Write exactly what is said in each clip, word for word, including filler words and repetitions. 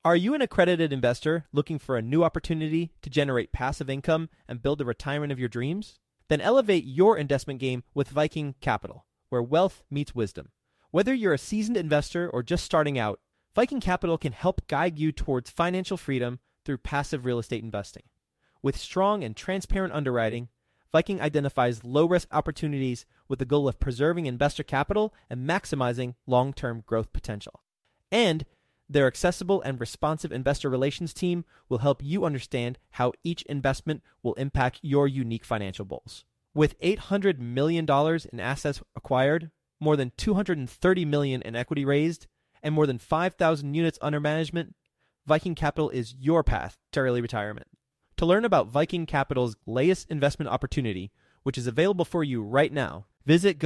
Are you an accredited investor looking for a new opportunity to generate passive income and build the retirement of your dreams? Then elevate your investment game with Viking Capital, where wealth meets wisdom. Whether you're a seasoned investor or just starting out, Viking Capital can help guide you towards financial freedom through passive real estate investing. With strong and transparent underwriting, Viking identifies low-risk opportunities with the goal of preserving investor capital and maximizing long-term growth potential. And their accessible and responsive investor relations team will help you understand how each investment will impact your unique financial goals. With eight hundred million dollars in assets acquired, more than two hundred thirty million dollars in equity raised, and more than five thousand units under management, Viking Capital is your path to early retirement. To learn about Viking Capital's latest investment opportunity, which is available for you right now, visit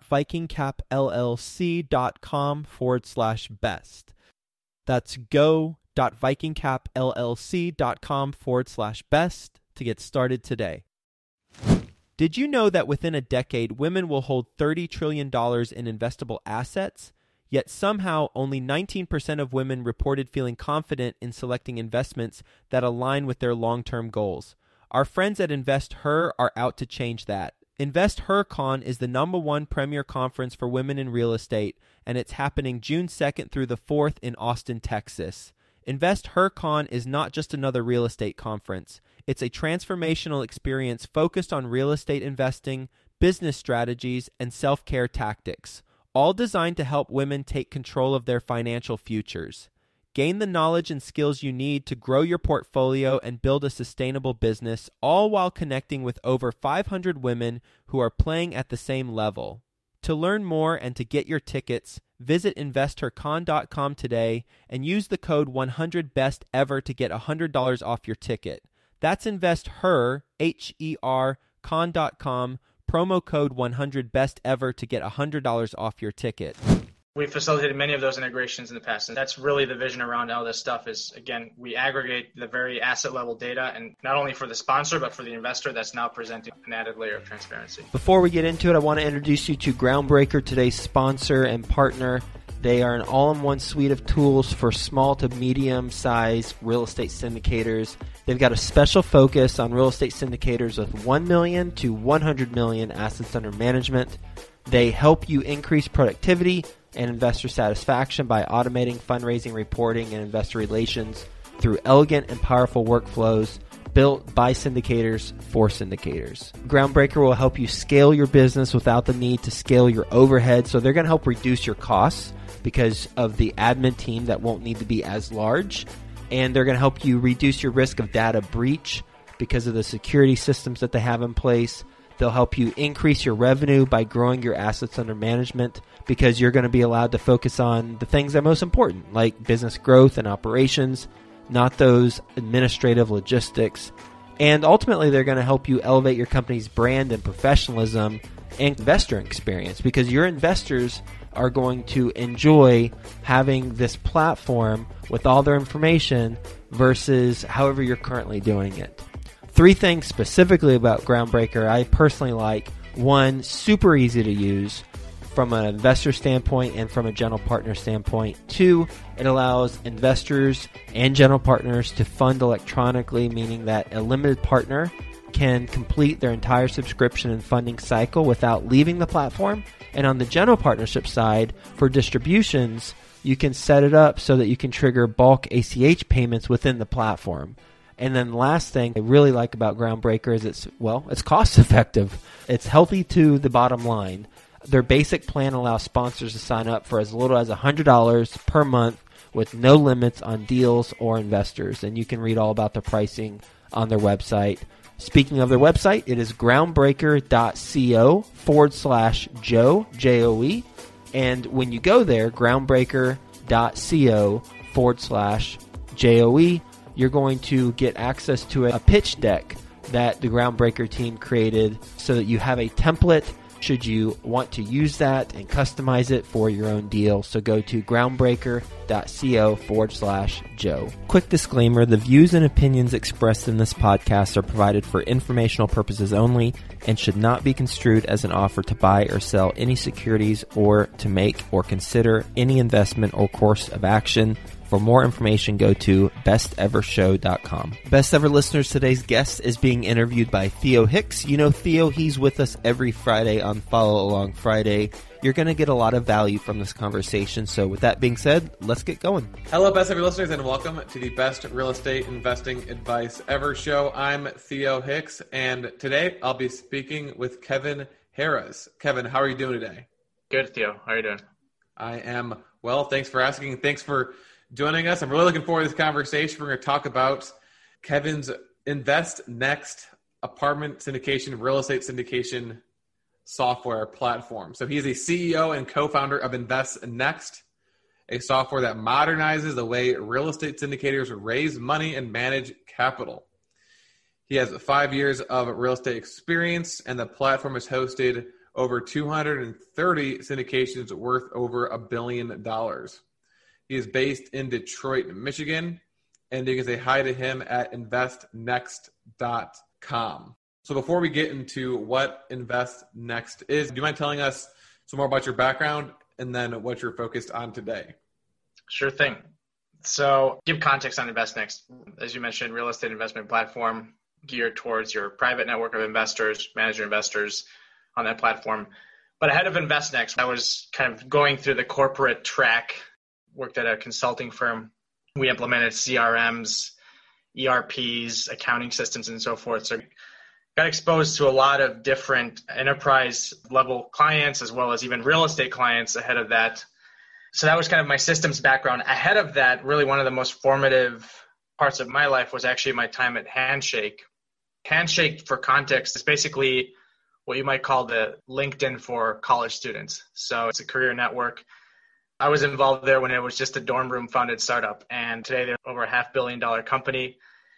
go.vikingcapllc.com forward slash best. That's go.vikingcapllc.com forward slash best to get started today. Did you know that within a decade, women will hold thirty trillion dollars in investable assets? Yet somehow only nineteen percent of women reported feeling confident in selecting investments that align with their long-term goals. Our friends at InvestHer are out to change that. InvestHerCon is the number one premier conference for women in real estate, and it's happening June second through the fourth in Austin, Texas. InvestHerCon is not just another real estate conference. It's a transformational experience focused on real estate investing, business strategies, and self-care tactics, all designed to help women take control of their financial futures. Gain the knowledge and skills you need to grow your portfolio and build a sustainable business, all while connecting with over five hundred women who are playing at the same level. To learn more and to get your tickets, visit investor con dot com today and use the code one hundred best ever to get one hundred dollars off your ticket. That's InvestHer, H E R, con dot com, promo code one hundred best ever to get one hundred dollars off your ticket. We've facilitated many of those integrations in the past, and that's really the vision around all this stuff is, again, we aggregate the very asset level data, and not only for the sponsor, but for the investor that's now presenting an added layer of transparency. Before we get into it, I want to introduce you to Groundbreaker, today's sponsor and partner. They are an all-in-one suite of tools for small to medium-sized real estate syndicators. They've got a special focus on real estate syndicators with one million to one hundred million assets under management. They help you increase productivity and investor satisfaction by automating fundraising, reporting, and investor relations through elegant and powerful workflows built by syndicators for syndicators. Groundbreaker will help you scale your business without the need to scale your overhead. So they're going to help reduce your costs because of the admin team that won't need to be as large. And they're going to help you reduce your risk of data breach because of the security systems that they have in place. They'll help you increase your revenue by growing your assets under management because you're going to be allowed to focus on the things that are most important, like business growth and operations, not those administrative logistics. And ultimately, they're going to help you elevate your company's brand and professionalism and investor experience because your investors are going to enjoy having this platform with all their information versus however you're currently doing it. Three things specifically about Groundbreaker I personally like. One, super easy to use from an investor standpoint and from a general partner standpoint. Two, it allows investors and general partners to fund electronically, meaning that a limited partner can complete their entire subscription and funding cycle without leaving the platform. And on the general partnership side, for distributions, you can set it up so that you can trigger bulk A C H payments within the platform. And then the last thing I really like about Groundbreaker is it's, well, it's cost effective. It's healthy to the bottom line. Their basic plan allows sponsors to sign up for as little as one hundred dollars per month with no limits on deals or investors. And you can read all about the pricing on their website. Speaking of their website, it is groundbreaker.co forward slash Joe, J O E. And when you go there, groundbreaker.co forward slash J O E, you're going to get access to a pitch deck that the Groundbreaker team created so that you have a template should you want to use that and customize it for your own deal. So go to groundbreaker.co forward slash Joe. Quick disclaimer, the views and opinions expressed in this podcast are provided for informational purposes only and should not be construed as an offer to buy or sell any securities or to make or consider any investment or course of action. For more information, go to best ever show dot com. Best Ever listeners, today's guest is being interviewed by Theo Hicks. You know Theo, he's with us every Friday on Follow Along Friday. You're going to get a lot of value from this conversation. So with that being said, let's get going. Hello, Best Ever listeners, and welcome to the Best Real Estate Investing Advice Ever show. I'm Theo Hicks, and today I'll be speaking with Kevin Harris. Kevin, how are you doing today? Good, Theo. How are you doing? I am well. Thanks for asking. Thanks for joining us. I'm really looking forward to this conversation. We're going to talk about Kevin's Invest Next apartment syndication, real estate syndication software platform. So he's a C E O and co-founder of Invest Next, a software that modernizes the way real estate syndicators raise money and manage capital. He has five years of real estate experience, and the platform has hosted over two hundred thirty syndications worth over a billion dollars. He is based in Detroit, Michigan, and you can say hi to him at invest next dot com. So before we get into what Invest Next is, do you mind telling us some more about your background and then what you're focused on today? Sure thing. So give context on Invest Next. As you mentioned, real estate investment platform geared towards your private network of investors, manager investors on that platform. But ahead of Invest Next, I was kind of going through the corporate track, worked at a consulting firm. We implemented C R Ms, E R Ps, accounting systems, and so forth. So got exposed to a lot of different enterprise level clients as well as even real estate clients ahead of that. So that was kind of my systems background. Ahead of that, really one of the most formative parts of my life was actually my time at Handshake. Handshake, for context, is basically what you might call the LinkedIn for college students. So it's a career network. I was involved there when it was just a dorm room funded startup, and today they're over a half billion dollar company.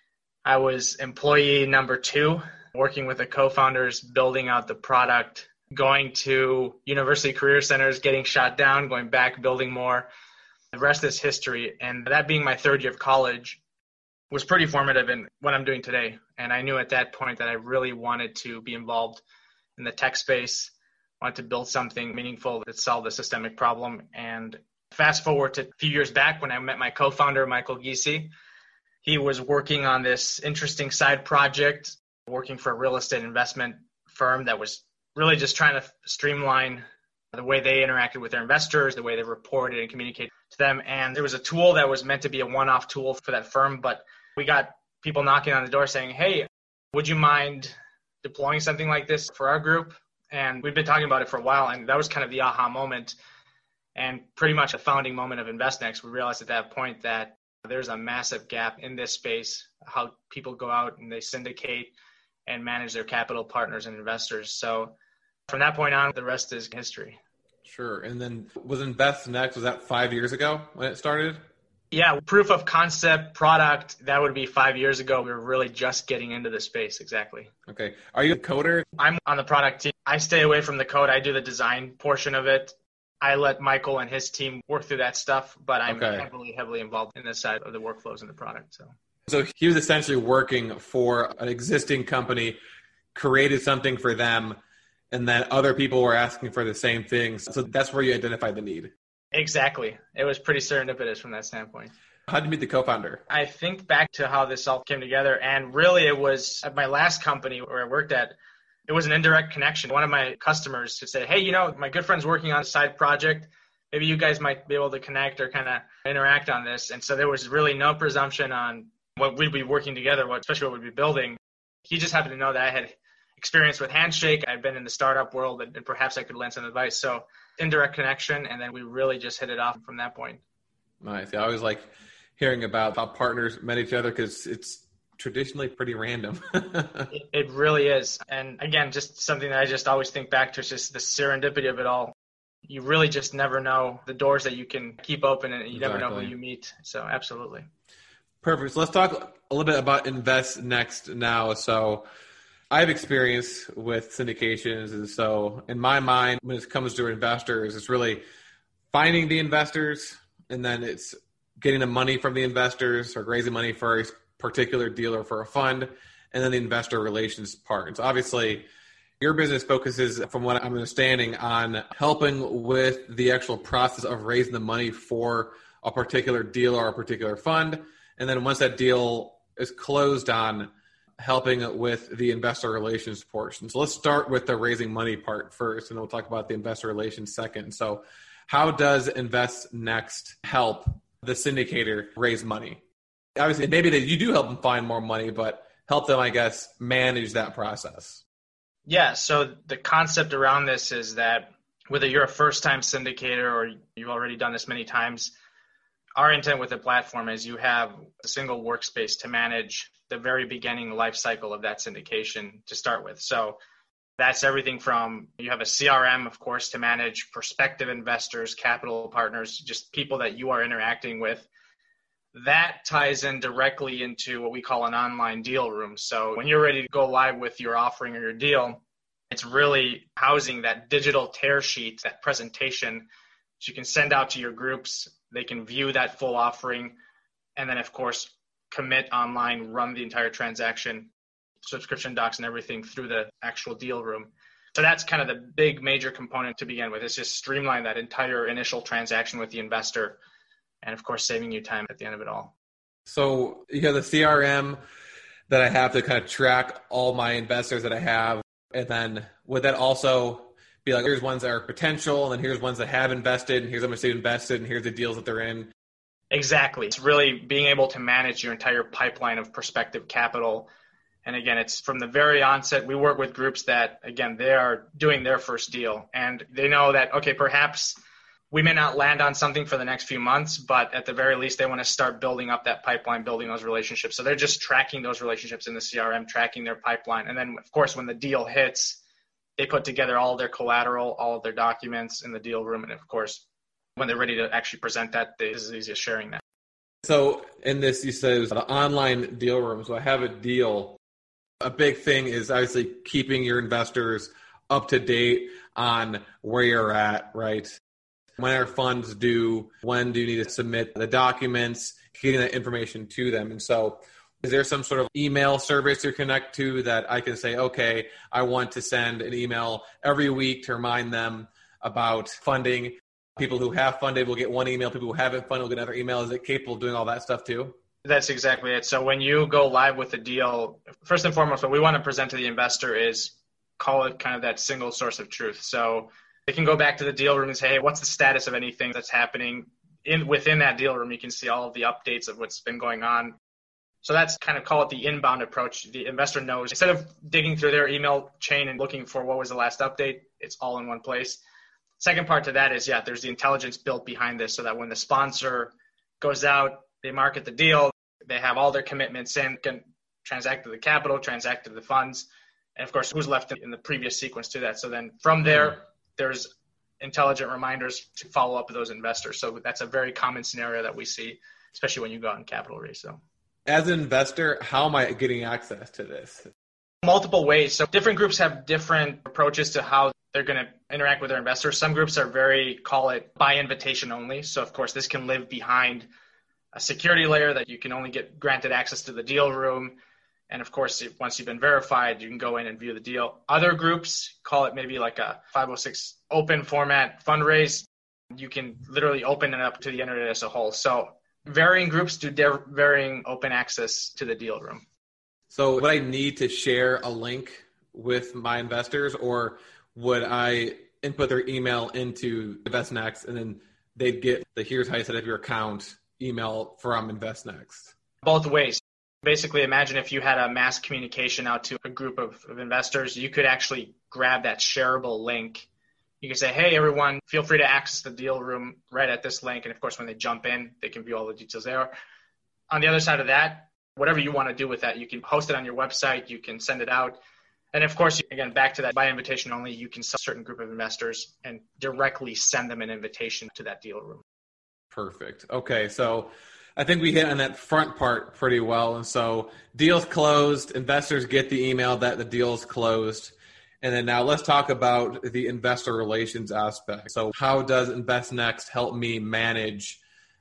I was employee number two, working with the co-founders, building out the product, going to university career centers, getting shot down, going back, building more. The rest is history. And that being my third year of college was pretty formative in what I'm doing today. And I knew at that point that I really wanted to be involved in the tech space, wanted to build something meaningful that solved a systemic problem. And fast forward to a few years back when I met my co-founder, Michael Giese. He was working on this interesting side project, working for a real estate investment firm that was really just trying to streamline the way they interacted with their investors, the way they reported and communicated to them. And there was a tool that was meant to be a one-off tool for that firm, but we got people knocking on the door saying, hey, would you mind deploying something like this for our group? And we've been talking about it for a while, and that was kind of the aha moment and pretty much a founding moment of InvestNext. We realized at that point that there's a massive gap in this space, how people go out and they syndicate and manage their capital partners and investors. So from that point on, the rest is history. Sure. And then was Invest Next, was that five years ago when it started? Yeah, proof of concept product, that would be five years ago. We were really just getting into the space, exactly. Okay. Are you a coder? I'm on the product team. I stay away from the code. I do the design portion of it. I let Michael and his team work through that stuff, but I'm okay. heavily, heavily involved in this side of the workflows in the product. So. So he was essentially working for an existing company, created something for them, and then other people were asking for the same things. So that's where you identified the need. Exactly. It was pretty serendipitous from that standpoint. How did you meet the co-founder? I think back to how this all came together, and really it was at my last company where I worked at, it was an indirect connection. One of my customers would say, hey, you know, my good friend's working on a side project. Maybe you guys might be able to connect or kind of interact on this. And so there was really no presumption on what we'd be working together, what, especially what we'd be building. He just happened to know that I had experience with Handshake. I'd been in the startup world, and, and perhaps I could lend some advice. So indirect connection, and then we really just hit it off from that point. Nice. I always like hearing about how partners met each other because it's traditionally pretty random. it, it really is. And again, just something that I just always think back to is just the serendipity of it all. You really just never know the doors that you can keep open, and you exactly. never know who you meet. So absolutely. Perfect. So let's talk a little bit about Invest Next now. So I have experience with syndications. And so in my mind, when it comes to investors, it's really finding the investors, and then it's getting the money from the investors or raising money for a particular deal or for a fund, and then the investor relations part. And so obviously your business focuses, from what I'm understanding, on helping with the actual process of raising the money for a particular deal or a particular fund. And then once that deal is closed on, helping with the investor relations portion. So let's start with the raising money part first, and we'll talk about the investor relations second. So how does InvestNext help the syndicator raise money? Obviously, maybe that you do help them find more money, but help them, I guess, manage that process. Yeah, so the concept around this is that whether you're a first-time syndicator or you've already done this many times, our intent with the platform is you have a single workspace to manage the very beginning life cycle of that syndication to start with. So that's everything from you have a C R M, of course, to manage prospective investors, capital partners, just people that you are interacting with. That ties in directly into what we call an online deal room. So when you're ready to go live with your offering or your deal, it's really housing that digital tear sheet, that presentation that you can send out to your groups. They can view that full offering and then, of course, commit online, run the entire transaction, subscription docs and everything through the actual deal room. So that's kind of the big major component to begin with. It's just streamline that entire initial transaction with the investor and, of course, saving you time at the end of it all. So you have the C R M that I have to kind of track all my investors that I have. And then would that also be like, here's ones that are potential, and then here's ones that have invested, and here's how much they've invested, and here's the deals that they're in? Exactly. It's really being able to manage your entire pipeline of prospective capital. And again, it's from the very onset. We work with groups that, again, they are doing their first deal, and they know that, okay, perhaps we may not land on something for the next few months, but at the very least, they want to start building up that pipeline, building those relationships. So they're just tracking those relationships in the C R M, tracking their pipeline. And then, of course, when the deal hits, they put together all of their collateral, all of their documents in the deal room. And of course, when they're ready to actually present that, this is easy as sharing that. So in this, you said the online deal room. So I have a deal. A big thing is obviously keeping your investors up to date on where you're at, right? When are funds due? When do you need to submit the documents? Getting that information to them. And so is there some sort of email service you connect to that I can say, okay, I want to send an email every week to remind them about funding? People who have funded will get one email. People who haven't funded will get another email. Is it capable of doing all that stuff too? That's exactly it. So when you go live with a deal, first and foremost, what we want to present to the investor is call it kind of that single source of truth. So they can go back to the deal room and say, hey, what's the status of anything that's happening? In within that deal room, you can see all of the updates of what's been going on. So that's kind of call it the inbound approach. The investor knows instead of digging through their email chain and looking for what was the last update, it's all in one place. Second part to that is, yeah, there's the intelligence built behind this so that when the sponsor goes out, they market the deal, they have all their commitments in, can transact to the capital, transact to the funds, and of course, who's left in the previous sequence to that. So then from there, there's intelligent reminders to follow up with those investors. So that's a very common scenario that we see, especially when you go out in capital raise. So, as an investor, how am I getting access to this? Multiple ways. So different groups have different approaches to how they're going to interact with their investors. Some groups are very, call it by invitation only. So of course, this can live behind a security layer that you can only get granted access to the deal room. And of course, if, once you've been verified, you can go in and view the deal. Other groups call it maybe like a five oh six open format fundraise. You can literally open it up to the internet as a whole. So varying groups do de- varying open access to the deal room. So would I need to share a link with my investors, or would I input their email into InvestNext and then they'd get the here's how you set up your account email from InvestNext? Both ways. Basically, imagine if you had a mass communication out to a group of, of investors, you could actually grab that shareable link. You can say, hey, everyone, feel free to access the deal room right at this link. And of course, when they jump in, they can view all the details there. On the other side of that, whatever you want to do with that, you can post it on your website, you can send it out. And of course, again, back to that by invitation only, you can sell a certain group of investors and directly send them an invitation to that deal room. Perfect. Okay, so I think we hit on that front part pretty well. And so deal's closed, investors get the email that the deal's closed. And then now let's talk about the investor relations aspect. So how does InvestNext help me manage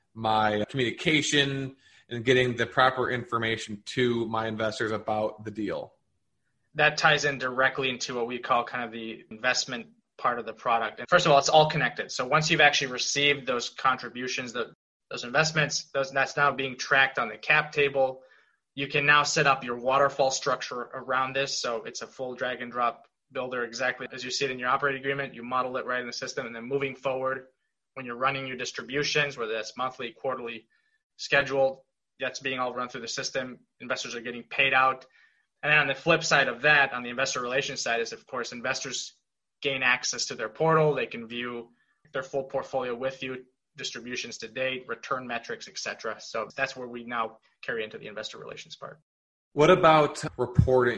my communication and getting the proper information to my investors about the deal? That ties in directly into what we call kind of the investment part of the product. And first of all, it's all connected. So once you've actually received those contributions, the those investments. Those, that's now being tracked on the cap table. You can now set up your waterfall structure around this. So it's a full drag and drop builder, exactly as you see it in your operating agreement. You model it right in the system. And then moving forward, when you're running your distributions, whether that's monthly, quarterly, scheduled, that's being all run through the system. Investors are getting paid out. And then on the flip side of that, on the investor relations side, is of course investors gain access to their portal. They can view their full portfolio with you, distributions to date, return metrics, et cetera. So that's where we now carry into the investor relations part. What about reporting?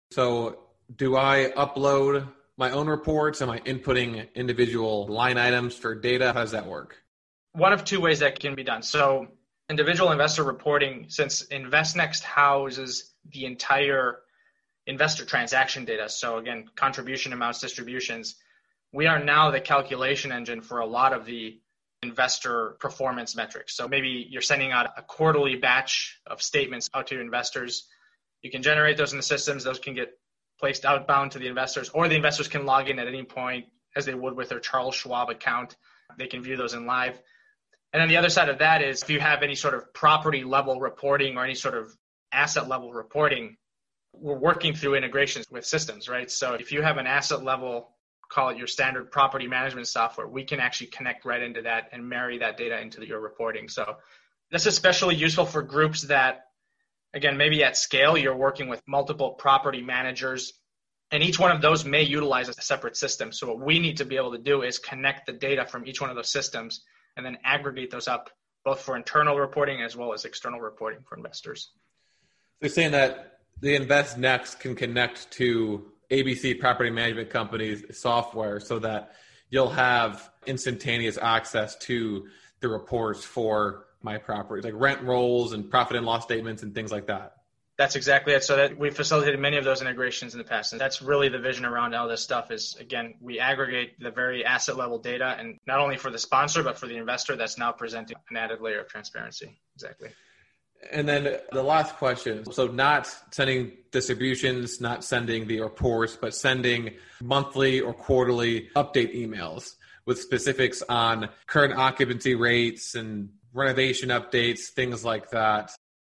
So do I upload my own reports? Am I inputting individual line items for data? How does that work? One of two ways that can be done. So individual investor reporting, since InvestNext houses the entire investor transaction data, so again, contribution amounts, distributions, we are now the calculation engine for a lot of the investor performance metrics. So maybe you're sending out a quarterly batch of statements out to your investors. You can generate those in the systems. Those can get placed outbound to the investors, or the investors can log in at any point as they would with their Charles Schwab account. They can view those in live. And then the other side of that is if you have any sort of property level reporting or any sort of asset level reporting, we're working through integrations with systems, right? So if you have an asset level, call it your standard property management software, we can actually connect right into that and marry that data into your reporting. So that's especially useful for groups that, again, maybe at scale, you're working with multiple property managers, and each one of those may utilize a separate system. So what we need to be able to do is connect the data from each one of those systems and then aggregate those up, both for internal reporting as well as external reporting for investors. They're saying that the InvestNext can connect to A B C Property Management Company's software so that you'll have instantaneous access to the reports for my properties, like rent rolls and profit and loss statements and things like that. That's exactly it. So that we've facilitated many of those integrations in the past. And that's really the vision around all this stuff is, again, we aggregate the very asset level data, and not only for the sponsor, but for the investor, that's now presenting an added layer of transparency. Exactly. And then the last question. So not sending distributions, not sending the reports, but sending monthly or quarterly update emails with specifics on current occupancy rates and renovation updates, things like that.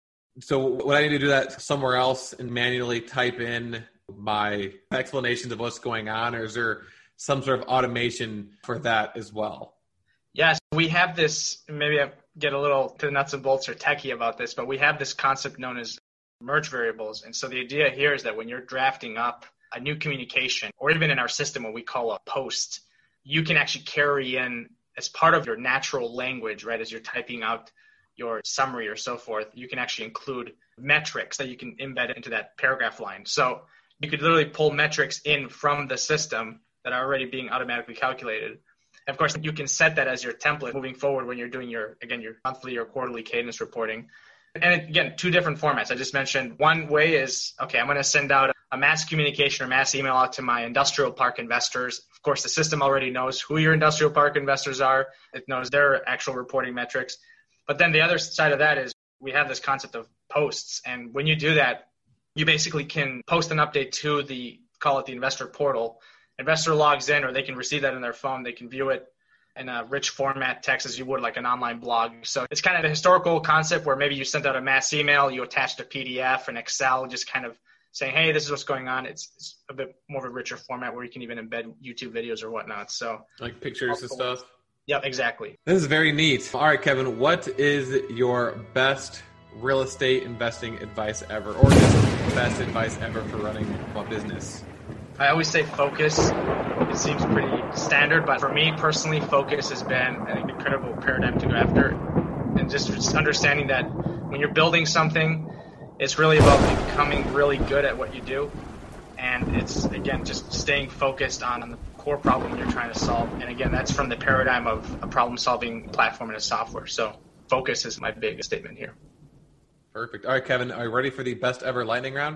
So would I need to do that somewhere else and manually type in my explanations of what's going on, or is there some sort of automation for that as well? Yes, we have this, maybe I get a little to the nuts and bolts or techie about this, but we have this concept known as merge variables. And so the idea here is that when you're drafting up a new communication, or even in our system what we call a post, you can actually carry in as part of your natural language, right, as you're typing out your summary or so forth, you can actually include metrics that you can embed into that paragraph line. So you could literally pull metrics in from the system that are already being automatically calculated. And of course, you can set that as your template moving forward when you're doing your, again, your monthly or quarterly cadence reporting. And again, two different formats. I just mentioned one way is, okay, I'm going to send out a mass communication or mass email out to my industrial park investors. Of course, the system already knows who your industrial park investors are. It knows their actual reporting metrics. But then the other side of that is we have this concept of posts. And when you do that, you basically can post an update to the, call it the investor portal. Investor logs in, or they can receive that on their phone. They can view it in a rich format text as you would like an online blog. So it's kind of a historical concept where maybe you sent out a mass email, you attached a P D F, an Excel, just kind of saying, hey, this is what's going on. It's, it's a bit more of a richer format where you can even embed YouTube videos or whatnot. So like pictures and stuff. Yep, exactly. This is very neat. All right, Kevin, what is your best real estate investing advice ever, or just best advice ever for running a business? I always say focus. It seems pretty standard, but for me personally, focus has been an incredible paradigm to go after. And just, just understanding that when you're building something, it's really about becoming really good at what you do. And it's, again, just staying focused on, on the core problem you're trying to solve. And again, that's from the paradigm of a problem-solving platform and a software. So focus is my big statement here. Perfect. All right, Kevin, are you ready for the best ever lightning round?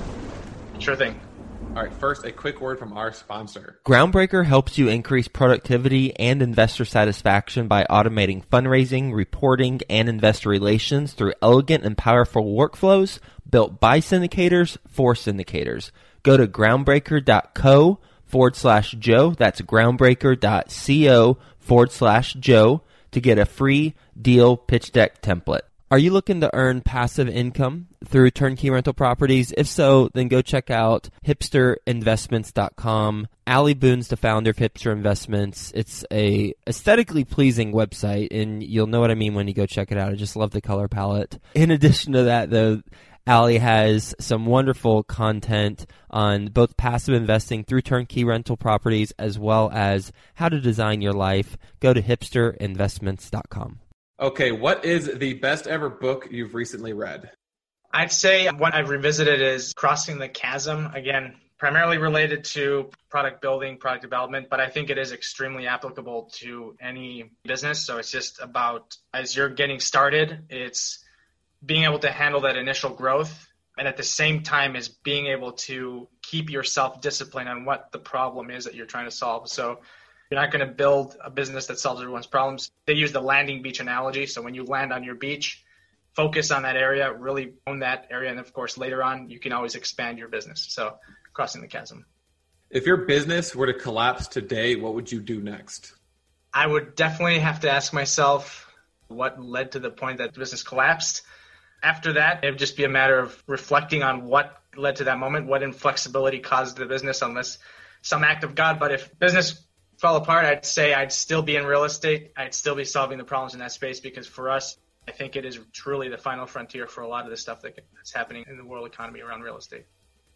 Sure thing. All right, first, a quick word from our sponsor. Groundbreaker helps you increase productivity and investor satisfaction by automating fundraising, reporting, and investor relations through elegant and powerful workflows built by syndicators for syndicators. Go to groundbreaker.co forward slash Joe. That's groundbreaker.co forward slash Joe to get a free deal pitch deck template. Are you looking to earn passive income through turnkey rental properties? If so, then go check out hipster investments dot com. Allie Boone's the founder of Hipster Investments. It's a aesthetically pleasing website, and you'll know what I mean when you go check it out. I just love the color palette. In addition to that, though, Allie has some wonderful content on both passive investing through turnkey rental properties as well as how to design your life. Go to hipster investments dot com. Okay, what is the best ever book you've recently read? I'd say one I've revisited is Crossing the Chasm. Again, primarily related to product building, product development, but I think it is extremely applicable to any business. So it's just about, as you're getting started, it's being able to handle that initial growth, and at the same time is being able to keep yourself disciplined on what the problem is that you're trying to solve. So you're not going to build a business that solves everyone's problems. They use the landing beach analogy. So when you land on your beach, focus on that area, really own that area. And of course, later on, you can always expand your business. So Crossing the Chasm. If your business were to collapse today, what would you do next? I would definitely have to ask myself what led to the point that the business collapsed. After that, it would just be a matter of reflecting on what led to that moment, what inflexibility caused the business, unless some act of God. But if business fell apart, I'd say I'd still be in real estate. I'd still be solving the problems in that space, because for us, I think it is truly the final frontier for a lot of the stuff that's happening in the world economy around real estate.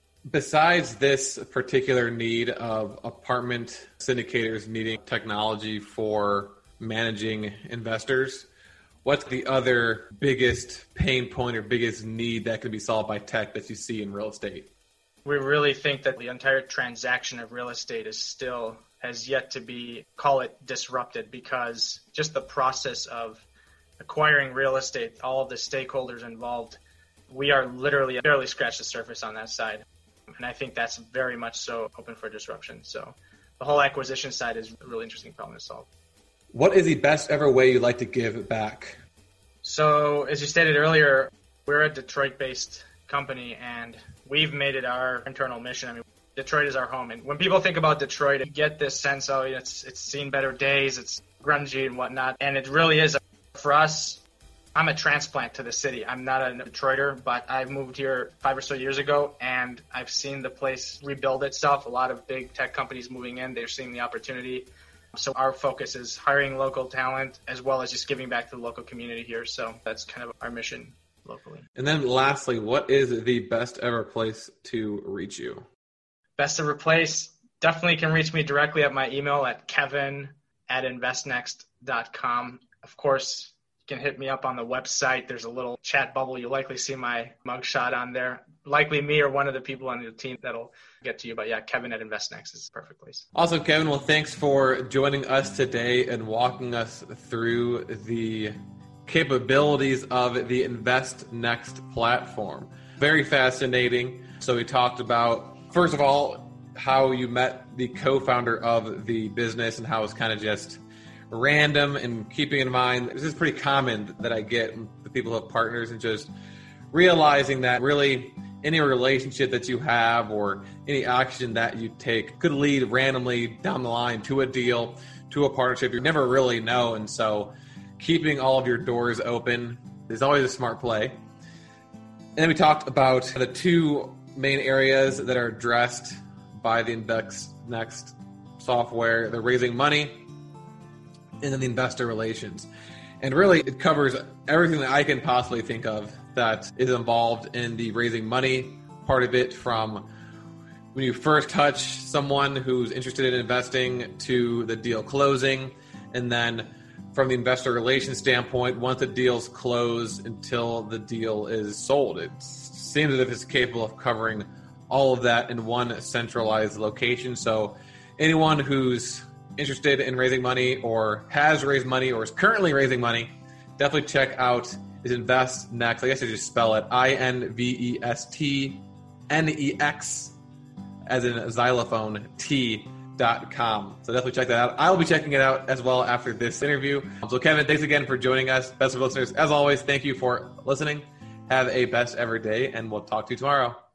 Besides this particular need of apartment syndicators needing technology for managing investors, what's the other biggest pain point or biggest need that could be solved by tech that you see in real estate? We really think that the entire transaction of real estate is still has yet to be, call it disrupted, because just the process of acquiring real estate, all of the stakeholders involved, we are literally barely scratched the surface on that side. And I think that's very much so open for disruption. So the whole acquisition side is a really interesting problem to solve. What is the best ever way you'd like to give back? So as you stated earlier, we're a Detroit-based company, and we've made it our internal mission. I mean, Detroit is our home. And when people think about Detroit, you get this sense, oh, it's it's seen better days, it's grungy and whatnot. And it really is. For us, I'm a transplant to the city. I'm not a Detroiter, but I moved here five or so years ago, and I've seen the place rebuild itself. A lot of big tech companies moving in, they're seeing the opportunity. So our focus is hiring local talent as well as just giving back to the local community here. So that's kind of our mission locally. And then lastly, what is the best ever place to reach you? Best ever place, definitely can reach me directly at my email at kevin at investnext dot com. Of course, you can hit me up on the website. There's a little chat bubble. You'll likely see my mugshot on there. Likely me or one of the people on the team that'll get to you. But yeah, Kevin at InvestNext is the perfect place. Awesome, Kevin. Well, thanks for joining us today and walking us through the capabilities of the InvestNext platform. Very fascinating. So we talked about, first of all, how you met the co-founder of the business and how it's kind of just random, and keeping in mind, this is pretty common that I get the people who have partners, and just realizing that really any relationship that you have or any action that you take could lead randomly down the line to a deal, to a partnership. You never really know. And so keeping all of your doors open is always a smart play. And then we talked about the two main areas that are addressed by the InvestNext software: the raising money and then the investor relations. And really, it covers everything that I can possibly think of that is involved in the raising money part of it, from when you first touch someone who's interested in investing to the deal closing, and then from the investor relations standpoint, once the deal's closed until the deal is sold. It seems as if it's capable of covering all of that in one centralized location. So anyone who's interested in raising money or has raised money or is currently raising money, definitely check out is InvestNext. I guess I just spell it I N V E S T N E X as in xylophone T dot com. So definitely check that out. I'll be checking it out as well after this interview. So Kevin, thanks again for joining us. Best of listeners, as always, thank you for listening. Have a best ever day, and we'll talk to you tomorrow.